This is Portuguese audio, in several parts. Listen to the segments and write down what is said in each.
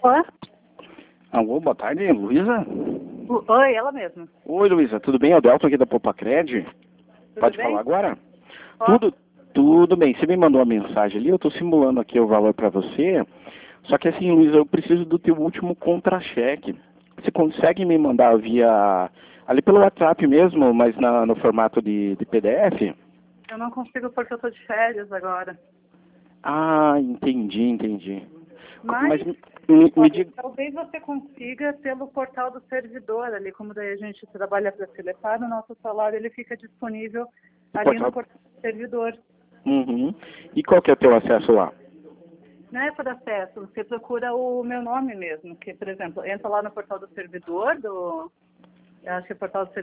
Oi? Alô, boa tarde, Luísa? Oi, ela mesma. Oi, Luísa, tudo bem? É o Delton aqui da Popacred. Pode bem? falar agora? Posso? Tudo bem. Você me mandou uma mensagem ali, eu estou simulando aqui o valor para você. Só que assim, Luísa, eu preciso do teu último contra-cheque. Você consegue me mandar via... ali pelo WhatsApp mesmo, mas no formato de PDF? Eu não consigo porque eu tô de férias agora. Ah, entendi. Mas, Me olha, diga... talvez você consiga pelo portal do servidor ali, como daí a gente trabalha para Celepar, o nosso salário ele fica disponível ali no portal do servidor. Uhum. E qual que é o teu acesso lá? Não é por acesso, você procura o meu nome mesmo, que, por exemplo, entra lá no portal do servidor, eu acho que é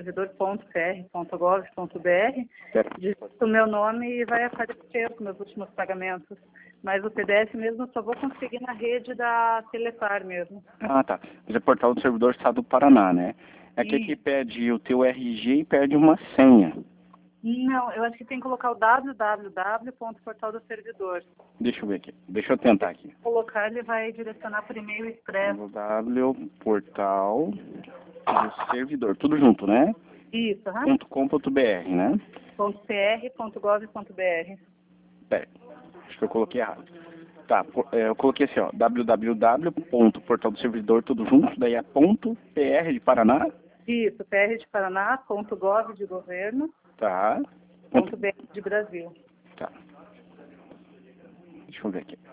portal.cr.gov.br, digita o meu nome e vai aparecer os meus últimos pagamentos. Mas o PDF mesmo eu só vou conseguir na rede da Celepar mesmo. Ah, tá. Mas é portal do servidor Estado do Paraná, né? É que aqui E pede o teu RG e pede uma senha. não, eu acho que tem que colocar o www.portal do servidor. Deixa eu ver aqui. Deixa eu tentar aqui. Se colocar, ele vai direcionar para o e-mail expresso. www.portal do servidor. Tudo junto, né? Isso, .com.br, né? .cr.gov.br. Pera, acho que eu coloquei errado. Tá, eu coloquei assim, ó, www.portal do servidor, tudo junto, daí é .pr de Paraná. Isso, PR de Paraná, .gov de governo, Tá. .br de Brasil. Tá. Deixa eu ver aqui.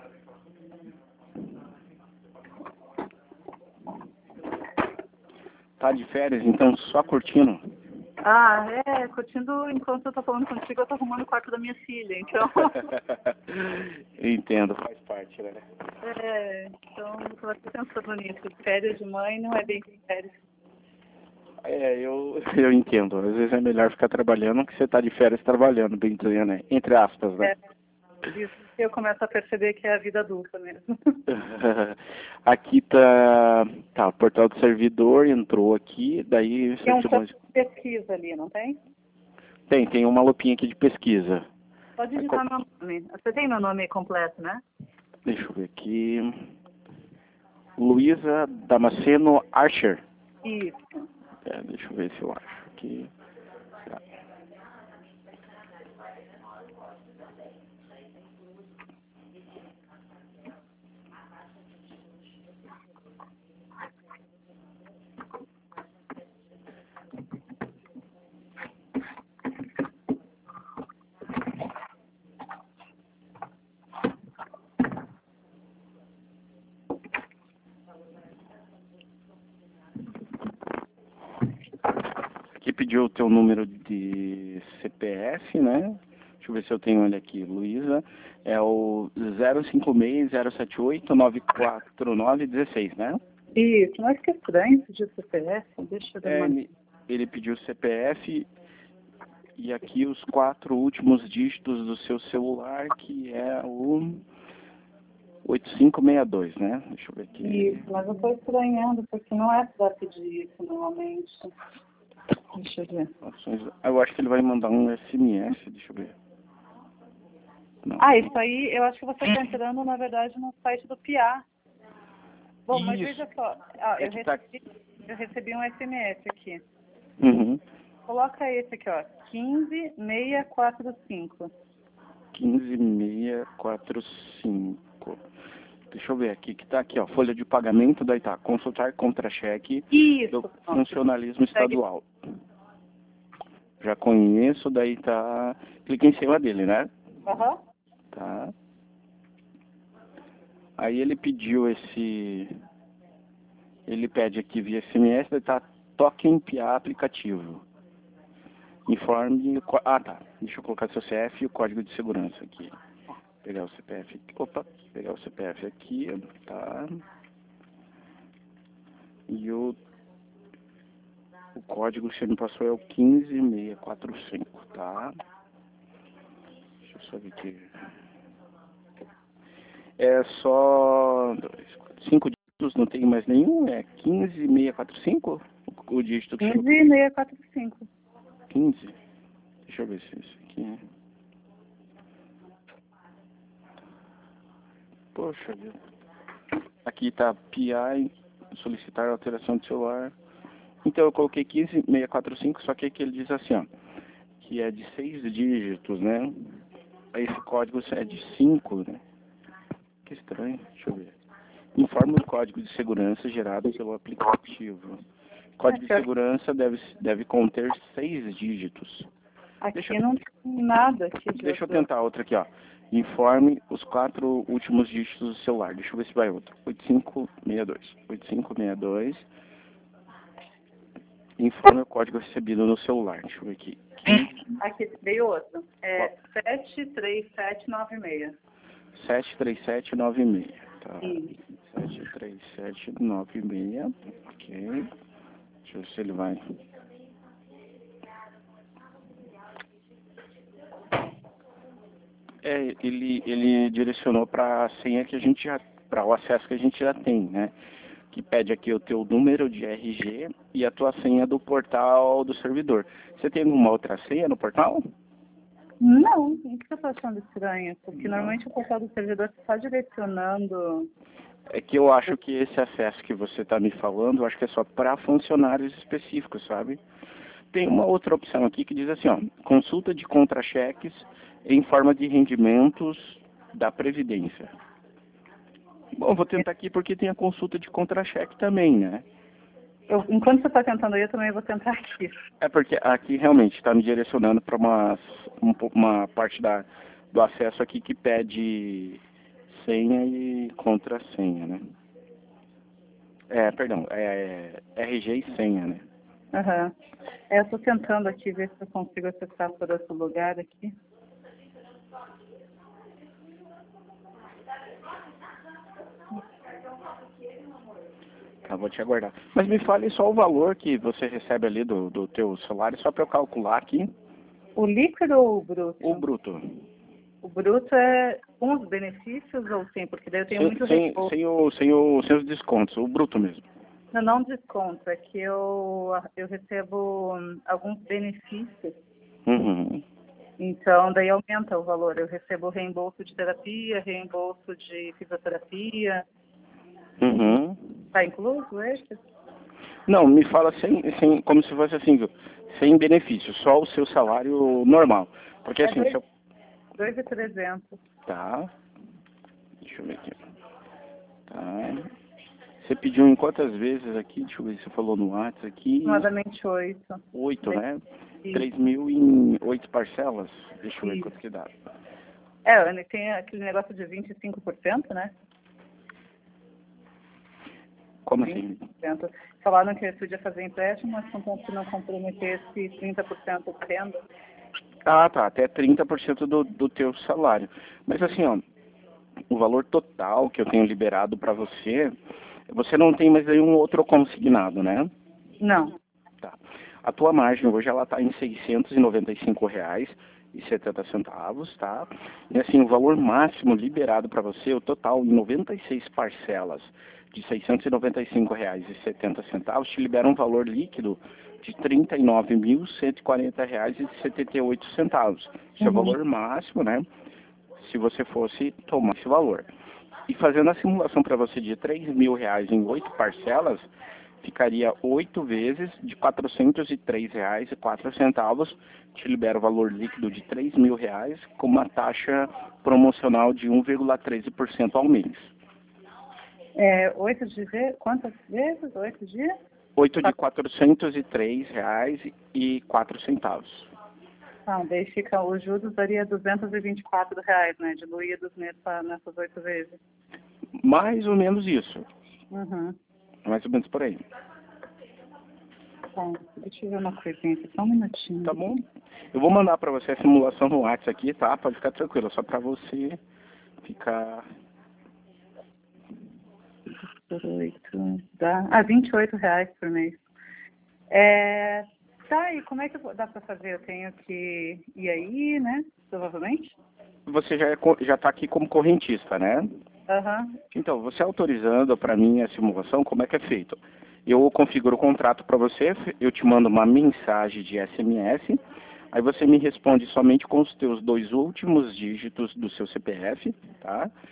Tá de férias, então só curtindo. Ah, curtindo enquanto eu tô falando contigo, eu tô arrumando o quarto da minha filha, então. Entendo, faz parte, né? Então eu tô até pensando nisso. Férias de mãe não é bem férias. Eu entendo. Às vezes é melhor ficar trabalhando que você tá de férias trabalhando, bem dizendo, né? Entre aspas, né? Isso que eu começo a perceber que é a vida adulta mesmo. Aqui tá o portal do servidor, entrou aqui, daí Tem um campo certidões. de pesquisa ali, não tem? Tem uma lupinha aqui de pesquisa. Pode digitar meu nome. Você tem meu nome completo, né? Deixa eu ver aqui. Luísa Damasceno Archer. Isso. Deixa eu ver se eu acho aqui. Tá. Aqui pediu o teu número de CPF, né? Deixa eu ver se eu tenho ele aqui, Luísa. É o 056-078-949-16, né? Isso, mas que estranho pedir CPF. Deixa eu dar uma... Ele pediu o CPF e aqui os 4 últimos dígitos do seu celular, que é o 8562, né? Deixa eu ver aqui. Isso, mas eu estou estranhando, porque não é para pedir isso normalmente. Deixa eu ver. Eu acho que ele vai mandar um SMS, deixa eu ver. Não. Isso aí, eu acho que você está entrando, na verdade, no site do PIA. Bom, mas veja só, eu recebi um SMS aqui. Uhum. Coloca esse aqui, ó, 15645. 15645. Deixa eu ver aqui, que tá aqui, ó, folha de pagamento, daí tá, consultar contra-cheque do funcionalismo estadual. Já conheço, daí tá, clica em cima dele, né? Aham. Tá. Aí ele pediu ele pede aqui via SMS, daí tá, toque em PIA aplicativo. Informe, tá, deixa eu colocar seu CF e o código de segurança aqui. Pegar o CPF aqui, pegar o CPF aqui, tá. E o código que você me passou é o 15645, tá? Deixa eu só ver aqui. É só 5 dígitos, não tem mais nenhum, é 15645? O dígito que chegou. 15645. 15? Deixa eu ver se é isso aqui. Poxa vida. Aqui tá PI, solicitar alteração de celular. Então eu coloquei 15645, só que aqui ele diz assim, ó, que é de 6 dígitos, né? Aí esse código é de 5, né? Que estranho, deixa eu ver. Informa o código de segurança gerado pelo aplicativo. Código de segurança deve conter 6 dígitos. Aqui não tem nada aqui. Deixa eu tentar outra aqui, ó. Informe os 4 últimos dígitos do celular. Deixa eu ver se vai outra. 8562. 8562. Informe o código recebido no celular. Deixa eu ver aqui. Aqui veio outro. É 73796. 73796. Tá. 73796. Ok. Deixa eu ver se ele vai. Ele direcionou para a senha que a gente já, para o acesso que a gente já tem, né? Que pede aqui o teu número de RG e a tua senha do portal do servidor. Você tem alguma outra senha no portal? Não, isso que eu tô achando estranho, porque normalmente o portal do servidor está direcionando. É que eu acho que esse acesso que você está me falando, eu acho que é só para funcionários específicos, sabe? Tem uma outra opção aqui que diz assim, ó, consulta de contra-cheques em forma de rendimentos da Previdência. Bom, vou tentar aqui porque tem a consulta de contra-cheque também, né? Enquanto você está tentando aí, eu também vou tentar aqui. É porque aqui realmente está me direcionando para uma parte do acesso aqui que pede senha e contra-senha, né? Perdão, RG e senha, né? Aham. Eu estou tentando aqui ver se eu consigo acessar por outro lugar aqui. Tá, vou te aguardar. Mas me fale só o valor que você recebe ali do teu salário, só para eu calcular aqui. O líquido ou o bruto? O bruto. O bruto é com os benefícios ou sem? Porque daí eu tenho muito recurso. Sem os descontos, o bruto mesmo. Não desconto, é que eu recebo alguns benefícios. Uhum. Então, daí aumenta o valor. Eu recebo reembolso de terapia, reembolso de fisioterapia. Uhum. Está incluso esse? Não, me fala sem, como se fosse assim, sem benefício, só o seu salário normal. Porque assim, se eu... 2.300. Tá. Deixa eu ver aqui. Tá. Você pediu em quantas vezes aqui? Deixa eu ver se você falou no WhatsApp aqui. Aproximadamente 8. 8, né? 3.000 em 8 parcelas? Deixa eu ver quanto que dá. Tem aquele negócio de 25%, né? Como assim? 20%. Falaram que podia fazer empréstimo, mas contanto que não comprometesse 30% de renda. Ah, tá. Até 30% do teu salário. Mas assim, ó, o valor total que eu tenho liberado para você, você não tem mais nenhum outro consignado, né? Não. Tá. A tua margem hoje ela está em R$ 695,70, tá? E assim, o valor máximo liberado para você, o total em 96 parcelas de R$ 695,70, te libera um valor líquido de R$ 39.140,78. Esse é o valor máximo, né? Se você fosse tomar esse valor. E fazendo a simulação para você de R$ 3.000 em 8 parcelas, ficaria 8 vezes de R$ 403,04, te libera o valor líquido de R$ 3.000 com uma taxa promocional de 1,13% ao mês. 8 de quantas vezes? 8 dias? 8 de R$ 403,04. Daí fica, os juros daria R$ 224, né? Diluídos nessas 8 vezes. Mais ou menos isso. Uhum. Mais ou menos por aí. Tá, deixa eu ver uma coisinha aqui, só um minutinho. Tá bom? Eu vou mandar para você a simulação no WhatsApp aqui, tá? Pode ficar tranquilo, só para você ficar... Por 8, dá... R$ 28 por mês. Tá, e como é que dá para fazer? Eu tenho que ir aí, né? Provavelmente. Você já tá aqui como correntista, né? Aham. Então, você autorizando para mim a simulação, como é que é feito? Eu configuro o contrato para você, eu te mando uma mensagem de SMS, aí você me responde somente com os teus 2 últimos dígitos do seu CPF, tá?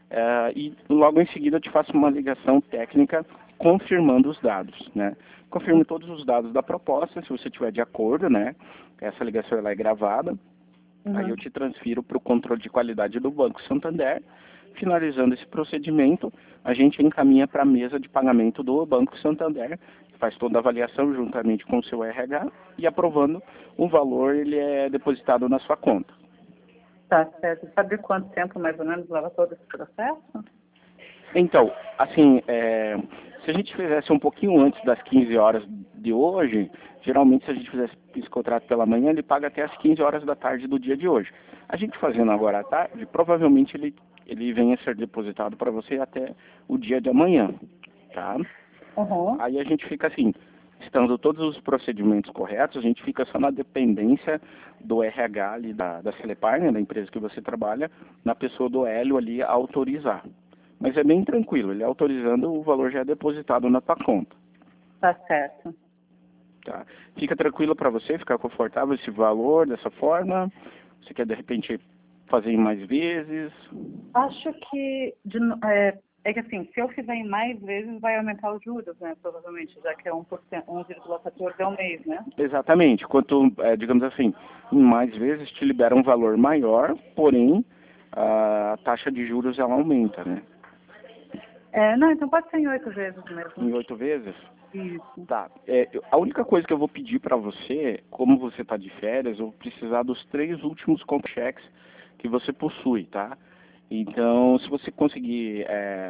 e logo em seguida eu te faço uma ligação técnica confirmando os dados, né? Confirme todos os dados da proposta, se você tiver de acordo, né? Essa ligação ela é gravada. Aí eu te transfiro para o controle de qualidade do Banco Santander. Finalizando esse procedimento, a gente encaminha para a mesa de pagamento do Banco Santander, faz toda a avaliação juntamente com o seu RH e aprovando o valor, ele é depositado na sua conta. Tá certo. Sabe quanto tempo mais ou menos leva todo esse processo? Então, assim, se a gente fizesse um pouquinho antes das 15 horas de hoje, geralmente se a gente fizesse esse contrato pela manhã, ele paga até as 15 horas da tarde do dia de hoje. A gente fazendo agora à tarde, provavelmente ele venha a ser depositado para você até o dia de amanhã, tá? Uhum. Aí a gente fica assim, estando todos os procedimentos corretos, a gente fica só na dependência do RH ali da Celepar, né, da empresa que você trabalha, na pessoa do Hélio ali a autorizar. Mas é bem tranquilo, ele autorizando, o valor já é depositado na tua conta. Tá certo. Tá? Fica tranquilo para você, ficar confortável esse valor dessa forma? Você quer de repente fazer em mais vezes? Acho que é que assim, se eu fizer em mais vezes, vai aumentar os juros, né? Provavelmente, já que é 1%, 1,14 ao mês, né? Exatamente. Quanto, digamos assim, em mais vezes te libera um valor maior, porém a taxa de juros ela aumenta, né? Não, então pode ser em 8 vezes mesmo. Em 8 vezes? Isso. Tá. A única coisa que eu vou pedir para você, como você está de férias, eu vou precisar dos 3 últimos contra-cheques que você possui, tá? Então, se você conseguir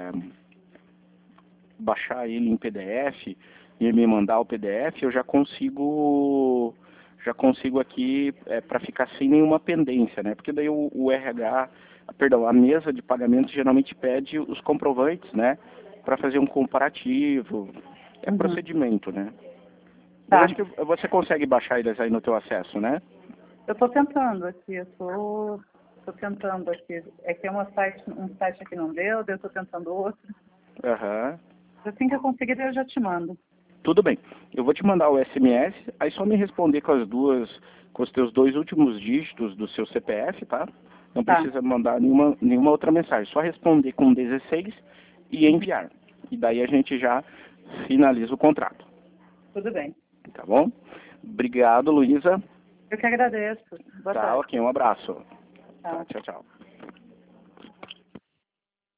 baixar ele em PDF e me mandar o PDF, eu já consigo aqui para ficar sem nenhuma pendência, né? Porque daí o RH, perdão, a mesa de pagamento geralmente pede os comprovantes, né? Para fazer um comparativo, procedimento, né? Mas Tá. acho que você consegue baixar eles aí no teu acesso, né? Eu tô tentando aqui, tô tentando aqui. É que um site aqui não deu, daí eu tô tentando outro. Aham. Assim que eu conseguir, daí eu já te mando. Tudo bem. Eu vou te mandar o SMS, aí só me responder com os teus 2 últimos dígitos do seu CPF, tá? Não Tá, precisa mandar nenhuma outra mensagem, só responder com 16 e enviar. E daí a gente já finaliza o contrato, tudo bem. tá bom? Obrigado, Luísa. Eu que agradeço. Boa Tá, tarde. ok, um abraço. Tchau. Tá, tchau, tchau.